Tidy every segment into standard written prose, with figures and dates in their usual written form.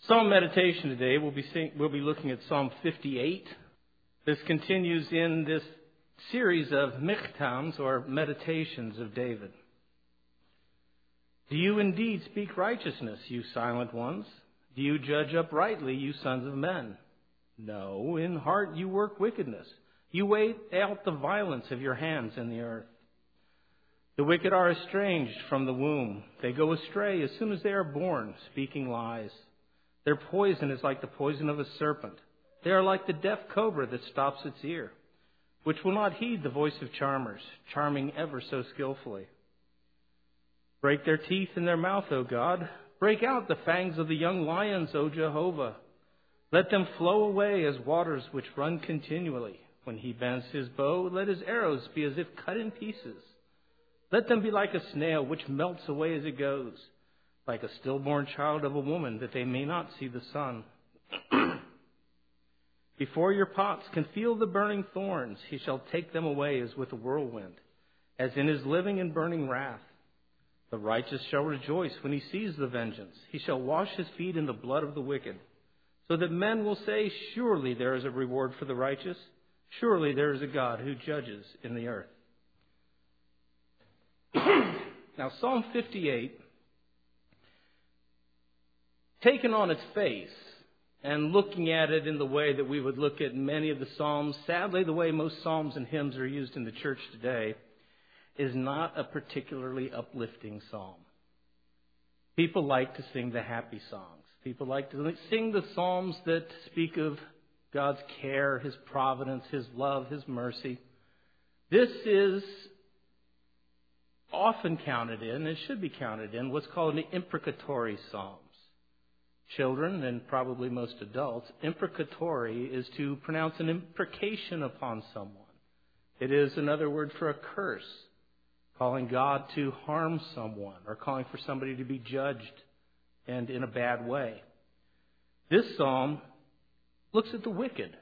Psalm meditation today, we'll be looking at Psalm 58. This continues in this series of michtams, or meditations of David. Do you indeed speak righteousness, you silent ones? Do you judge uprightly, you sons of men? No, in heart you work wickedness. You weigh out the violence of your hands in the earth. The wicked are estranged from the womb. They go astray as soon as they are born, speaking lies. Their poison is like the poison of a serpent. They are like the deaf cobra that stops its ear, which will not heed the voice of charmers, charming ever so skillfully. Break their teeth in their mouth, O God. Break out the fangs of the young lions, O Jehovah. Let them flow away as waters which run continually. When he bends his bow, let his arrows be as if cut in pieces. Let them be like a snail which melts away as it goes, like a stillborn child of a woman, that they may not see the sun. Before your pots can feel the burning thorns, he shall take them away as with a whirlwind, as in his living and burning wrath. The righteous shall rejoice when he sees the vengeance. He shall wash his feet in the blood of the wicked, so that men will say, surely there is a reward for the righteous. Surely there is a God who judges in the earth. Now, Psalm 58, taken on its face and looking at it in the way that we would look at many of the Psalms, sadly the way most Psalms and hymns are used in the church today, is not a particularly uplifting psalm. People like to sing the happy songs. People like to sing the psalms that speak of God's care, His providence, His love, His mercy. This is often counted in, and should be counted in, what's called the imprecatory psalms. Children, and probably most adults, imprecatory is to pronounce an imprecation upon someone. It is another word for a curse, calling God to harm someone, or calling for somebody to be judged and in a bad way. This psalm looks at the wicked.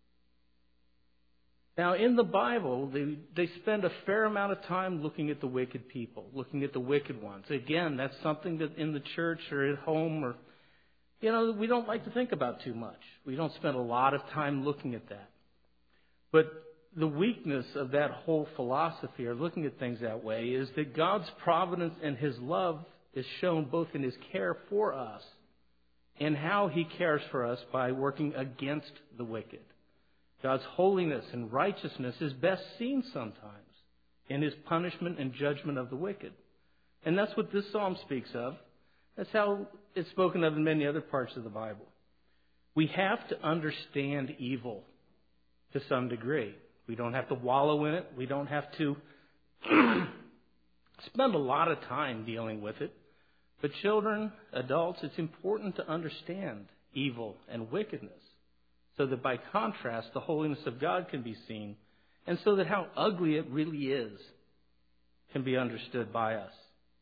Now, in the Bible, they spend a fair amount of time looking at the wicked people, looking at the wicked ones. Again, that's something that in the church or at home or we don't like to think about too much. We don't spend a lot of time looking at that. But the weakness of that whole philosophy, or looking at things that way, is that God's providence and His love is shown both in His care for us and how He cares for us by working against the wicked. God's holiness and righteousness is best seen sometimes in His punishment and judgment of the wicked. And that's what this psalm speaks of. That's how it's spoken of in many other parts of the Bible. We have to understand evil to some degree. We don't have to wallow in it. We don't have to spend a lot of time dealing with it. But children, adults, it's important to understand evil and wickedness, so that by contrast, the holiness of God can be seen, and so that how ugly it really is can be understood by us.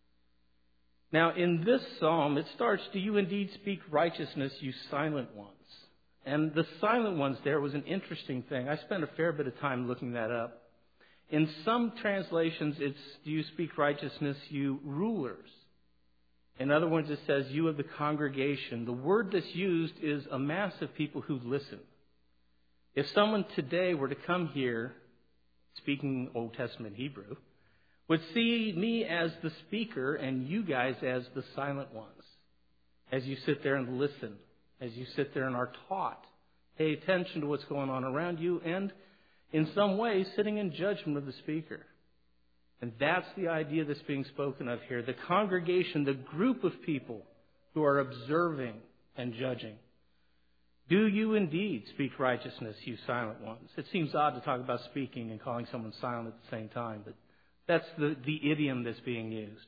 Now, in this psalm, it starts, do you indeed speak righteousness, you silent ones? And the silent ones there was an interesting thing. I spent a fair bit of time looking that up. In some translations, it's, do you speak righteousness, you rulers? In other words, it says, you of the congregation. The word that's used is a mass of people who listen. If someone today were to come here, speaking Old Testament Hebrew, would see me as the speaker and you guys as the silent ones, as you sit there and listen, as you sit there and are taught, pay attention to what's going on around you, and in some way sitting in judgment of the speaker. And that's the idea that's being spoken of here. The congregation, the group of people who are observing and judging. Do you indeed speak righteousness, you silent ones? It seems odd to talk about speaking and calling someone silent at the same time, but that's the idiom that's being used.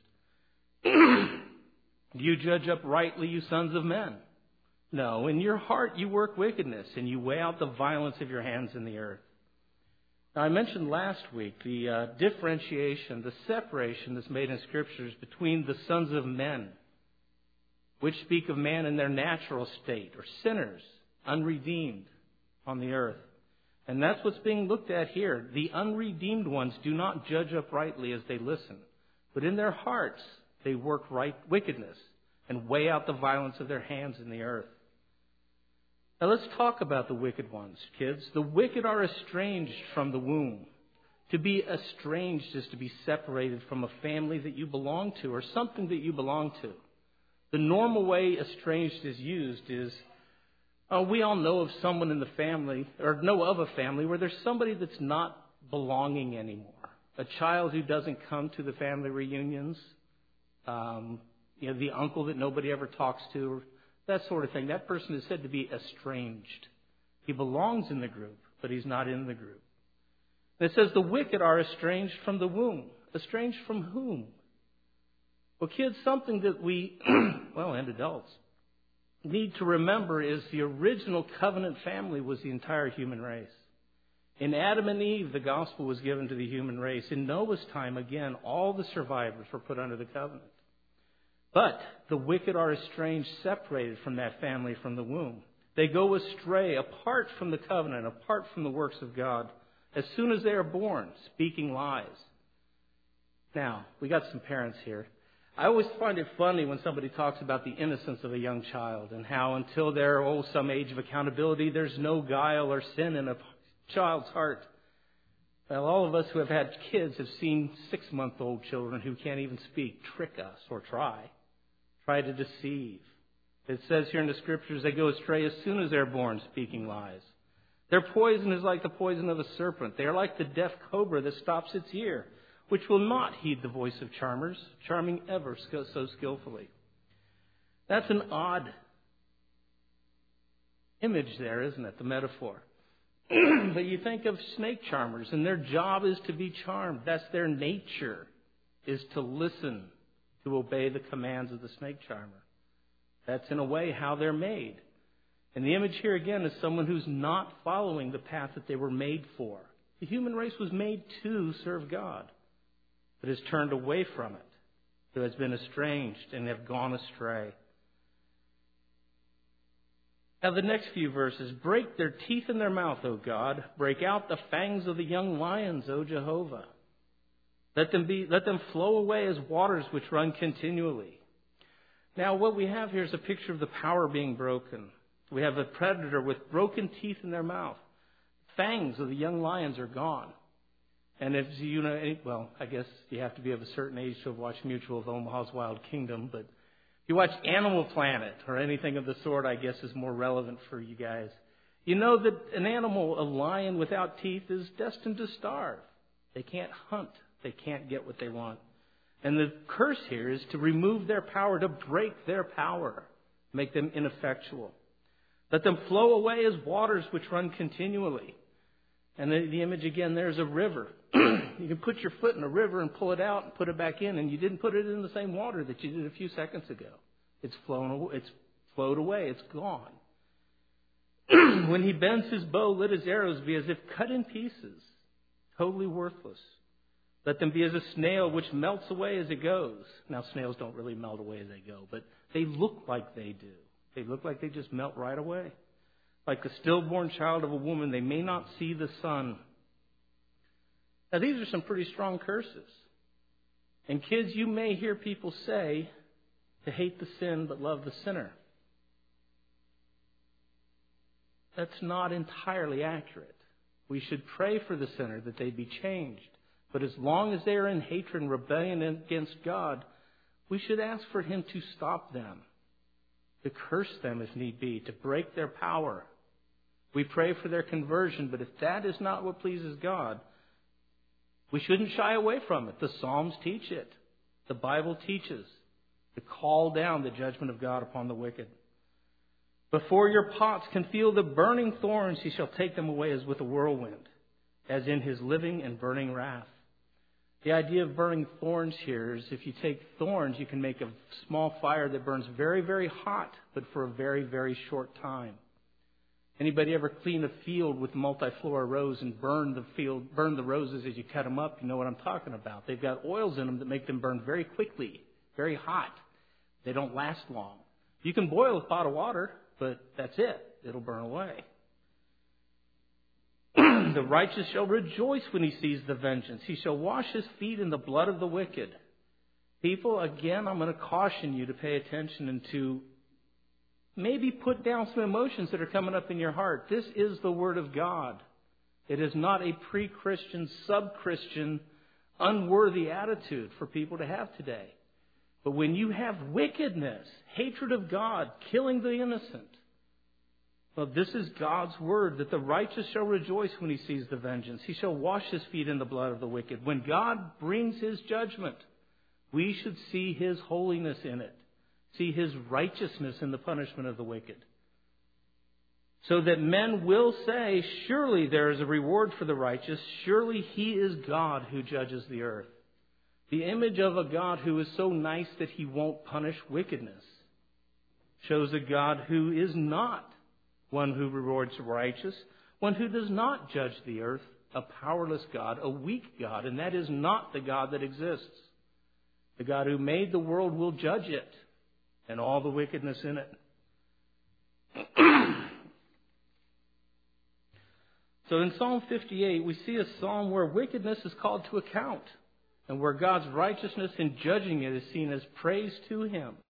Do you judge uprightly, you sons of men? No, in your heart you work wickedness, and you weigh out the violence of your hands in the earth. Now, I mentioned last week the differentiation, the separation that's made in Scriptures between the sons of men, which speak of man in their natural state, or sinners, unredeemed on the earth. And that's what's being looked at here. The unredeemed ones do not judge uprightly as they listen, but in their hearts they work wickedness and weigh out the violence of their hands in the earth. Now let's talk about the wicked ones, kids. The wicked are estranged from the womb. To be estranged is to be separated from a family that you belong to or something that you belong to. The normal way estranged is used is, we all know of someone in the family, or know of a family, where there's somebody that's not belonging anymore. A child who doesn't come to the family reunions, the uncle that nobody ever talks to, that sort of thing. That person is said to be estranged. He belongs in the group, but he's not in the group. And it says the wicked are estranged from the womb. Estranged from whom? Well, kids, something that we, and adults, need to remember is the original covenant family was the entire human race. In Adam and Eve, the gospel was given to the human race. In Noah's time, again, all the survivors were put under the covenant. But the wicked are estranged, separated from that family from the womb. They go astray, apart from the covenant, apart from the works of God, as soon as they are born, speaking lies. Now, we got some parents here. I always find it funny when somebody talks about the innocence of a young child and how until they're some age of accountability, there's no guile or sin in a child's heart. Well, all of us who have had kids have seen 6-month-old children who can't even speak trick us or try to deceive. It says here in the Scriptures they go astray as soon as they're born, speaking lies. Their poison is like the poison of a serpent. They are like the deaf cobra that stops its ear, which will not heed the voice of charmers, charming ever so skillfully. That's an odd image there, isn't it? The metaphor. But you think of snake charmers, and their job is to be charmed. That's their nature, is to listen, to obey the commands of the snake charmer. That's in a way how they're made. And the image here again is someone who's not following the path that they were made for. The human race was made to serve God, but has turned away from it, who has been estranged and have gone astray. Now the next few verses, break their teeth in their mouth, O God. Break out the fangs of the young lions, O Jehovah. Let them flow away as waters which run continually. Now what we have here is a picture of the power being broken. We have a predator with broken teeth in their mouth. Fangs of the young lions are gone. And if you know, I guess you have to be of a certain age to have watched Mutual of Omaha's Wild Kingdom, but if you watch Animal Planet or anything of the sort, I guess is more relevant for you guys. You know that an animal, a lion without teeth, is destined to starve. They can't hunt. They can't get what they want. And the curse here is to remove their power, to break their power, make them ineffectual. Let them flow away as waters which run continually. And the image again, there's a river. You can put your foot in a river and pull it out and put it back in, and you didn't put it in the same water that you did a few seconds ago. It's flowed away. It's gone. When he bends his bow, let his arrows be as if cut in pieces, totally worthless. Let them be as a snail which melts away as it goes. Now, snails don't really melt away as they go, but they look like they do. They look like they just melt right away. Like the stillborn child of a woman, they may not see the sun. Now, these are some pretty strong curses. And kids, you may hear people say to hate the sin but love the sinner. That's not entirely accurate. We should pray for the sinner that they be changed. But as long as they are in hatred and rebellion against God, we should ask for Him to stop them, to curse them if need be, to break their power. We pray for their conversion, but if that is not what pleases God, we shouldn't shy away from it. The Psalms teach it. The Bible teaches to call down the judgment of God upon the wicked. Before your pots can feel the burning thorns, He shall take them away as with a whirlwind, as in His living and burning wrath. The idea of burning thorns here is if you take thorns, you can make a small fire that burns very, very hot, but for a very, very short time. Anybody ever clean a field with multiflora rose and burn the roses as you cut them up? You know what I'm talking about. They've got oils in them that make them burn very quickly, very hot. They don't last long. You can boil a pot of water, but that's it. It'll burn away. The righteous shall rejoice when he sees the vengeance. He shall wash his feet in the blood of the wicked. People, again, I'm going to caution you to pay attention and to maybe put down some emotions that are coming up in your heart. This is the Word of God. It is not a pre-Christian, sub-Christian, unworthy attitude for people to have today. But when you have wickedness, hatred of God, killing the innocent, well, this is God's word, that the righteous shall rejoice when he sees the vengeance. He shall wash his feet in the blood of the wicked. When God brings his judgment, we should see his holiness in it, see his righteousness in the punishment of the wicked. So that men will say, surely there is a reward for the righteous. Surely he is God who judges the earth. The image of a God who is so nice that he won't punish wickedness shows a God who is not one who rewards the righteous, one who does not judge the earth, a powerless God, a weak God, and that is not the God that exists. The God who made the world will judge it and all the wickedness in it. So in Psalm 58, we see a psalm where wickedness is called to account and where God's righteousness in judging it is seen as praise to him.